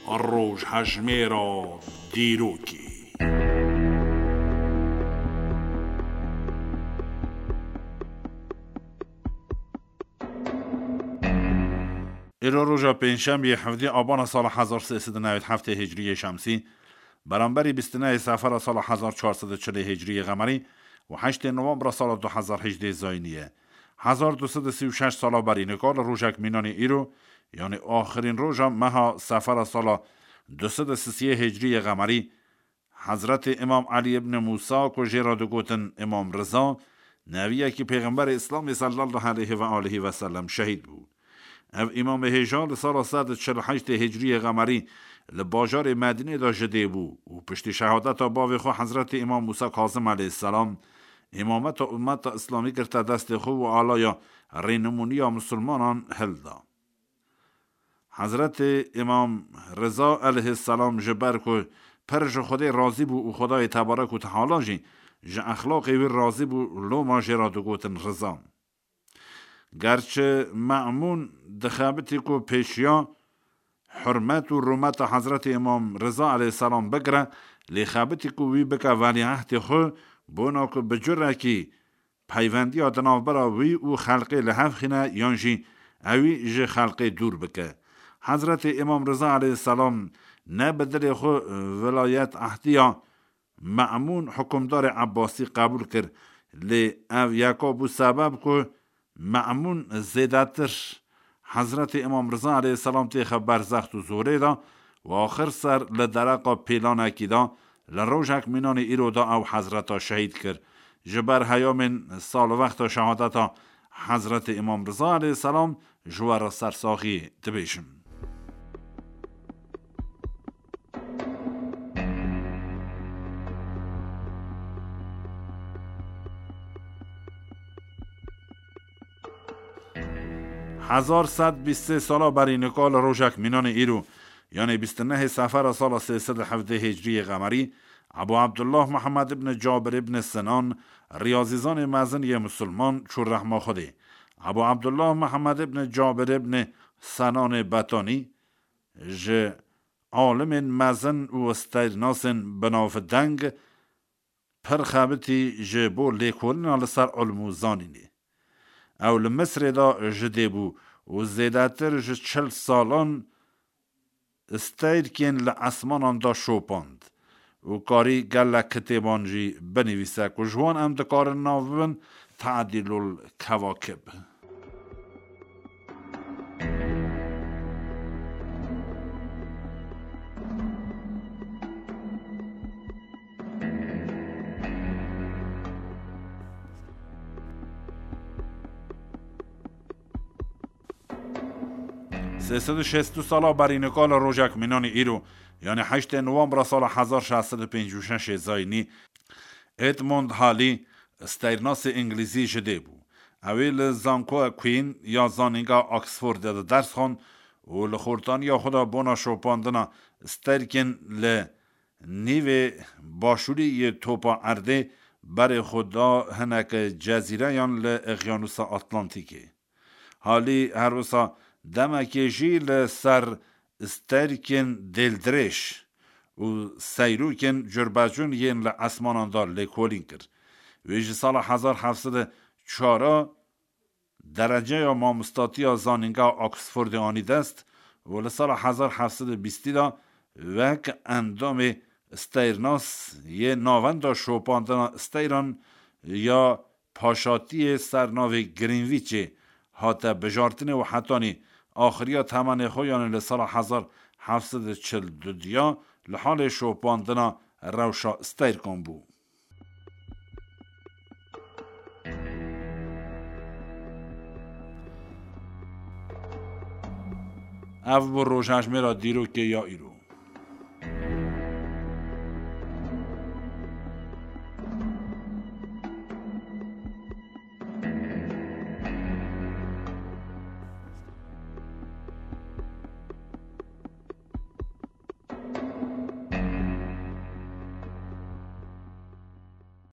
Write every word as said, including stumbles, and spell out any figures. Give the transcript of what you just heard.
روش هجمه را دیروکی. ایرو روژا پنجشنبه هفده آبان سال هزار و سیصد و نود و هفت هجری شمسی برابر بیست و نه صفر سال هزار و چهارصد و چهل هجری قمری و هشت نوامبر سال دو هزار و هجده زاینیه هزار و دویست و سی و شش سال بر نکال روژک مینان ایرو، یعنی آخرین روژا مها سفر سال دویست و سی هجری قمری حضرت امام علی ابن موسی کو جراد گوتن امام رضا نویه که پیغمبر اسلام صلی الله علیه و آله و سلم شهید بود. او امام هجال سال صد و چهل و هشت هجری قمری لباجار مدینه دا جده بود و پشت شهادت باوی خو حضرت امام موسی کاظم علیه السلام امامت امت اسلامی کرده دست خو و آلایا رینمونی مسلمانان هل دا. حضرت امام رضا علیه السلام جبر کو پرج خود راضی بو و خدای تبارک و تعالی جی ج اخلاقی و راضی بو لو ما جرادو گوتن رضا. گرچه معمون دخابتی کو پیشیا حرمت و رومت حضرت امام رضا علیه السلام بگره لی خابتی کو وی بکا ولی عهد خو بونا کو بجره کی پیوندی آدناف برا وی و خلقی لحف خینه یانجی اوی ج خلقی دور بکه. حضرت امام رضا علیه السلام نه بدل خو ولایت عهدیا معمون حکمدار عباسی قبول کرد لی او یکابو سبب کو معمون زیدتر حضرت امام رضا علیه السلام تی خبر زخت و زوره دا و آخر سر لدرقا پیلان اکی دا لروجک منان ایرو دا او حضرتا شهید کرد. جبر هیامن سال وقت شهادتا حضرت امام رضا علیه السلام جوار سرساخی دبیشم. هزار صد و بیست و سه سالا بر نکال روژک مینان ایرو، یعنی بیست و نه صفر سال سیصد و هفده هجری قمری، ابو عبدالله محمد ابن جابر ابن سنان ریاضیزان مزنی مسلمان چون رحمه خوده ابو عبدالله محمد ابن جابر ابن سنان بطانی ج عالم مزن و استیرناسن بناف دنگ پر خابتی ج بو لیکولن آل سر علمو زانینی او لمصر دا جده بو و زیداتر ج چل سالان استیر کین لعصمانان دا شوپاند و کاری گل کتیبان جی بنویسه که جوان ام دکار ناوبن تعدیل الکواکب. سیصد و شصت و سالا بر نکال روژک مینان ایرو، یعنی هشت نوامبر سال هزار و ششصد و پنجاه و شش زاینی ادموند هالی استیرناس انگلیزی جده بو. اویل زانکو کوین یا زانینگا آکسفورد درس خون و لخورتان یا خدا بونا شوپاندنا استیرکن ل نیو باشوری توپا ارده بر خدا هنک جزیره یان ل اقیانوس اطلانتیکی. حالی هر وسا دمکی جیل سر استرکن دلدرش و سیروکن جربجون ین لعصمانان دار لیکولین کرد. ویج سال هزار و هفتصد و چهار درجه یا مامستاتی زانینگا آکسفورد آنی دست و لسال هزار و هفتصد و بیست دا وک اندام استیرناس یه ناوند شوپاندن استیران یا پاشاتی سرناو گرینویچ حتی بجارتنه و حتانی آخریا تمن خویان لسال هزار هفتصد و چهل دو دیا لحال شوپاندنا روشا استیر کن بو. او بر روشنش میرا دیرو که یا ایرو